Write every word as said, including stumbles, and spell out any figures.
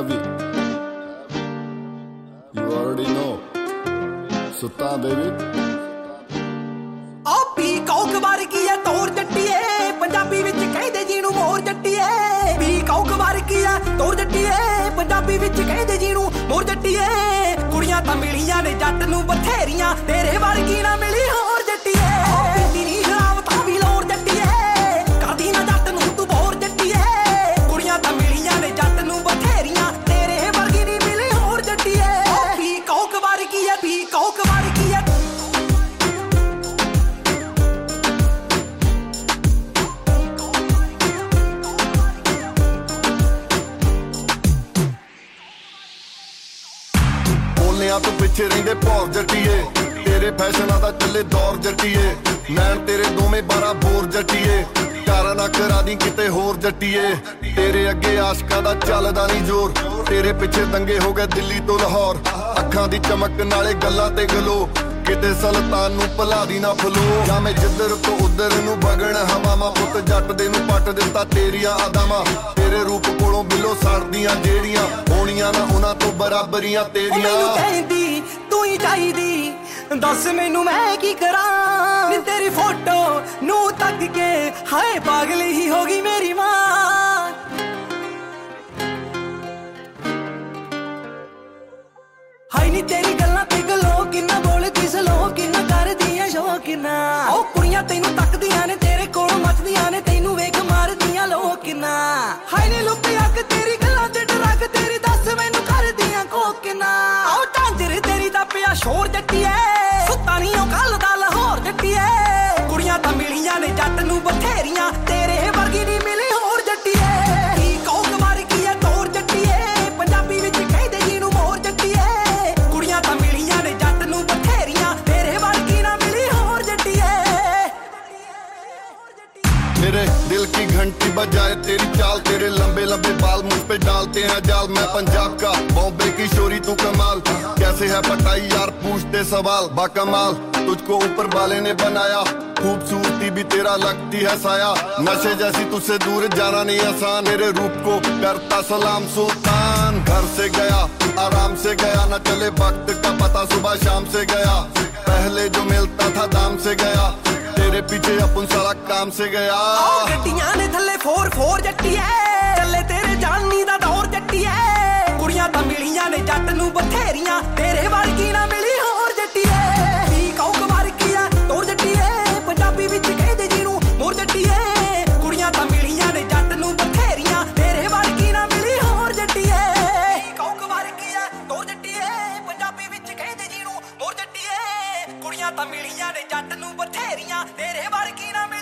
heavy. You already know. Sultan baby. ਆ ਪੀ ਕੌਕ ਵਰਗੀ ਐ ਤੋਰ ਜੱਟੀਏ, ਪੰਜਾਬੀ ਵਿੱਚ ਕਹਿੰਦੇ ਜਿਹਨੂੰ ਮੋਰ ਜੱਟੀਏ। ਪੀ ਕੌਕ ਵਰਗੀ ਐ ਤੋਰ ਜੱਟੀਏ, ਪੰਜਾਬੀ ਵਿੱਚ ਕਹਿੰਦੇ ਜਿਹਨੂੰ ਮੋਰ ਜੱਟੀਏ। ਕੁੜੀਆਂ ਤਾਂ ਮਿਲੀਆਂ ਨੇ ਜੱਟ ਨੂੰ ਬਥੇਰੀਆਂ, ਤੇਰੇ ਵਰਗੀ ਨਾ ਮਿਲੀ ਹੋਰ ਜੱਟੀਏ। ਪੀਂਦੀ ਨੀ ਸ਼ਰਾਬ ਤਾਂ ਵੀ ਲੋਰ ਜੱਟੀਏ, ਕਰਦੀ ਨਾ ਜੱਟ ਨੂੰ ਤੂੰ ਬੋਰ ਜੱਟੀਏ। ਕੁੜੀਆਂ ਤਾਂ ਮਿਲੀਆਂ ਨੇ ਜੱਟ ਨੂੰ ਬਥੇਰੀਆਂ, ਤੇਰੇ ਵਰਗੀ ਨੀ ਮਿਲੀ ਹੋਰ ਜੱਟੀਏ। ਪੀ ਕੌਕ ਵਰਗੀ ਐ, ਪੀ ਕੌਕ ਵਰਗੀ ਐ। ਤੂੰ ਪਿੱਛੇ ਰਹਿੰਦੇ ਭੌਰ ਜੱਟੀਏ, ਤੇਰੇ ਫੈਸ਼ਨਾਂ ਦਾ ਚੱਲੇ ਦੌਰ ਜੱਟੀਏ। ਨੈਣ ਤੇਰੇ ਦੋਵੇਂ ਬਾਰਾਂ ਬੋਰ ਜੱਟੀਏ, ਕਾਰਾਂ ਨਾ ਕਰਾ ਦੀ ਕਿਤੇ ਹੋਰ ਜੱਟੀਏ। ਤੇਰੇ ਅੱਗੇ ਆਸ਼ਕਾਂ ਦਾ ਚੱਲਦਾ ਨਹੀਂ ਜ਼ੋਰ, ਤੇਰੇ ਪਿੱਛੇ ਦੰਗੇ ਹੋ ਗਏ ਦਿੱਲੀ ਤੋਂ ਲਾਹੌਰ। ਅੱਖਾਂ ਦੀ ਚਮਕ ਨਾਲੇ ਗੱਲਾਂ ਤੇ ਗਲੋ, ਕਿਤੇ ਸੁਲਤਾਨ ਨੂੰ ਭੁਲਾ ਦੀ ਨਾ ਫਲੋ। ਜਾਂ ਮੈਂ ਜਿੱਧਰ ਤੋਂ ਉਧਰ ਨੂੰ ਵਗਣ ਹਵਾਵਾਂ, ਪੁੱਤ ਜੱਟ ਦੇ ਨੂੰ ਪੱਟ ਦਿੱਤਾ ਤੇਰੀਆਂ ਅਦਾਵਾਂ। ਤੇਰੇ ਰੂਪ ਕੋਲੋਂ ਬਿੱਲੋ ਸੜਦੀਆਂ ਜਿਹੜੀਆਂ, ਹੋਣੀਆਂ ਨਾ ਉਹਨਾਂ ਤੋਂ ਬਰਾਬਰੀਆਂ ਤੇਰੀਆਂ। ਮੈਨੂੰ ਕਹਿੰਦੀ ਤੂੰ ਹੀ ਚਾਹੀਦੀ, ਦੱਸ ਮੈਨੂੰ ਮੈਂ ਕੀ ਕਰਾਂ। ਨੀ ਤੇਰੀ ਫੋਟੋ ਨੂੰ ਤੱਕ ਕੇ ਹਾਏ ਪਾਗਲੀ ਹੀ ਹੋ ਗਈ ਮੇਰੀ ਮਾਂ। ਹਾਏ ਨੀ ਤੇਰੀ ਗੱਲਾਂ ਤੇ ਗਲੋ, ਕਿੰਨਾ ਬੋਲਦੀ ਸਲੋ, ਕਿੰਨਾ ਕਰਦੀਆਂ ਸ਼ੋ ਕਿੰਨਾ। ਉਹ ਕੁੜੀਆਂ ਤੈਨੂੰ ਤੱਕਦੀਆਂ ਨੇ, ਤੇਰੇ ਕੋਲ ਮੱਚਦੀਆਂ ਨੇ, ਤੈਨੂੰ ਵੇਖ ਮਾਰਦੀਆਂ ਲੋਕ ਕਿੰਨਾ। ਹਾਏ ਨੀ ਲੁੱਕ ਅੱਗ ਤੇਰੀ ਗੱਲਾਂ ਤੇ ਡਰਗ ਤੇਰੀ, ਦੱਸ ਮੈਨੂੰ ਕਰਦੀਆਂ ਕੋ ਕਿੰਨਾ। ਉਹ ਢਾਂਜਰ ਤੇਰੀ ਦਾ ਪਿਆ ਸ਼ੋਰ ਜੱਟੀਏ, ਸੁੱਤਾ ਨੀ ਉਹ ਕੱਲ ਦਾ ਲਾਹੌਰ ਜੱਟੀਏ। ਕੁੜੀਆਂ ਤਾਂ ਮਿਲੀਆਂ ਨੇ ਜੱਟ ਨੂੰ ਬਥੇਰੀਆਂ, ਤੇਰੇ ਵਰਗੀ ਨੀ ਮਿਲੀ ਹੋਰ ਜੱਟੀਏ। ਕੀ ਕੌਕ ਵਰਗੀ ਐ ਤੋਰ ਜੱਟੀਏ, ਪੰਜਾਬੀ ਵਿੱਚ ਕਹਿੰਦੇ ਜਿਹਨੂੰ ਮੋਰ ਜੱਟੀਏ। ਕੁੜੀਆਂ ਤਾਂ ਮਿਲੀਆਂ ਨੇ ਜੱਟ ਨੂੰ ਬਥੇਰੀਆਂ, ਤੇਰੇ ਵਰਗੀ ਨਾ ਮਿਲੀ ਹੋਰ ਜੱਟੀਏ। मेरे दिल की घंटी बजाए तेरी चाल, तेरे लंबे लंबे बाल मुझ पे डालते हैं जाल। मैं पंजाब का बॉम्बे की शोरी तू कमाल, कैसे है पटाई यार पूछते सवाल। बाकमाल तुझको ऊपर वाले ने बनाया, खूबसूरती भी तेरा लगती है साया। नशे जैसी तुझसे दूर जाना नहीं आसान, मेरे रूप को करता सलाम सुल्तान। घर से गया आराम से गया, न चले वक्त का पता सुबह शाम से गया। पहले जो मिलता था दाम से गया, तेरे पीछे अपन सारा काम से गया। ਗੱਡੀਆਂ ਨੇ ਥੱਲੇ ਫੋਰ ਫੋਰ ਜੱਟੀਏ, ਚੱਲੇ ਤੇਰੇ ਜਾਨੀ ਦਾ ਦੌਰ ਜੱਟੀਏ। ਕੁੜੀਆਂ ਤਾਂ ਮਿਲੀਆਂ ਨੇ ਜੱਟ ਨੂੰ ਬਥੇਰੀਆਂ, ਤੇਰੇ ਵਰਗੀ ਨਾ ਮਿਲੀ ਹੋਰ ਜੱਟੀਏ। ਕੀ ਕੌਕ ਵਰਗੀ ਆ ਤੋਰ ਜੱਟੀਏ, ਪੰਜਾਬੀ ਵਿੱਚ ਕਹਿੰਦੇ ਜਿਹਨੂੰ ਮੋਰ ਜੱਟੀਏ। ਕੁੜੀਆਂ ਤਾਂ ਮਿਲੀਆਂ ਨੇ ਜੱਟ ਨੂੰ ਬਥੇਰੀਆਂ, ਤੇਰੇ ਵਰਗੀ ਨਾ ਮਿਲੀ ਹੋਰ ਜੱਟੀਏ। ਕੀ ਕੌਕ ਵਰਗੀ ਆ ਤੋਰ ਜੱਟੀਏ, ਪੰਜਾਬੀ ਵਿੱਚ ਕਹਿੰਦੇ ਜਿਹਨੂੰ ਮੋਰ ਜੱਟੀਏ। ਕੁੜੀਆਂ ਤਾਂ ਮਿਲੀਆਂ ਨੇ ਜੱਟ ਨੂੰ ਬਥੇਰੀਆਂ, ਤੇਰੇ ਵਰਗੀ ਨਾ ਮਿਲੀ